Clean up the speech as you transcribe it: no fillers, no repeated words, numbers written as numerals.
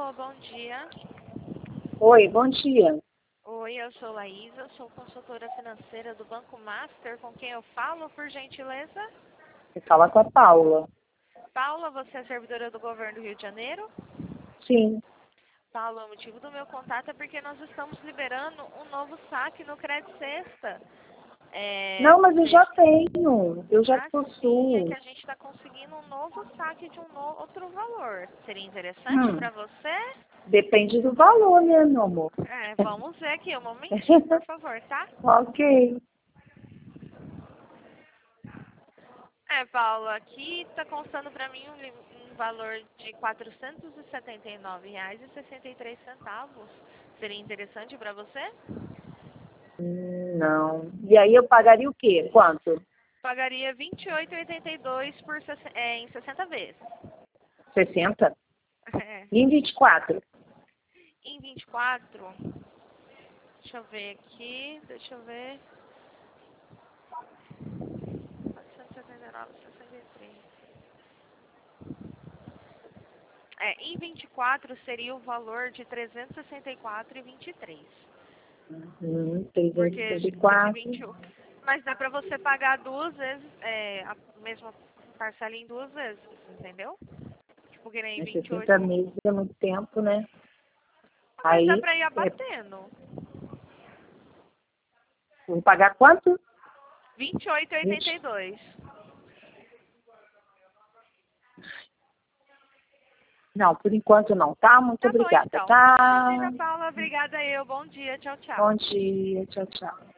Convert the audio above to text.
Alô, bom dia. Oi, bom dia. Oi, eu sou Laísa, sou consultora financeira do Banco Master. Com quem eu falo, por gentileza? Você fala com a Paula. Paula, você é servidora do governo do Rio de Janeiro? Sim. Paula, o motivo do meu contato é porque nós estamos liberando um novo saque no Crédito Sexta. Não, mas eu já tenho. Eu já Sim, é que possuo. a gente está conseguindo um novo saque de outro valor. Seria interessante para você? Depende do valor, né, meu amor? Vamos ver aqui, um momentinho, por favor, tá? Ok. Paula, aqui está constando para mim um valor de R$ 479,63. Seria interessante para você? Não. E aí eu pagaria o quê? Quanto? Pagaria R$ 28,82 em 60 vezes. 60? É. Em 24? Em 24, deixa eu ver aqui, deixa eu ver. 479,63. Em 24 seria o valor de R$ 364,23. Porque de 364. 21. Mas dá pra você pagar duas vezes, a mesma parcela em duas vezes, entendeu? Tipo, que nem Mas 28. 60 meses é muito tempo, né? Mas dá Aí, pra ir abatendo. vou pagar quanto? 28,82. Não, por enquanto não, tá? Muito Tá bom, obrigada, então. tá? Imagina, Paula. Obrigada eu. Bom dia. Tchau, tchau. Bom dia, tchau, tchau.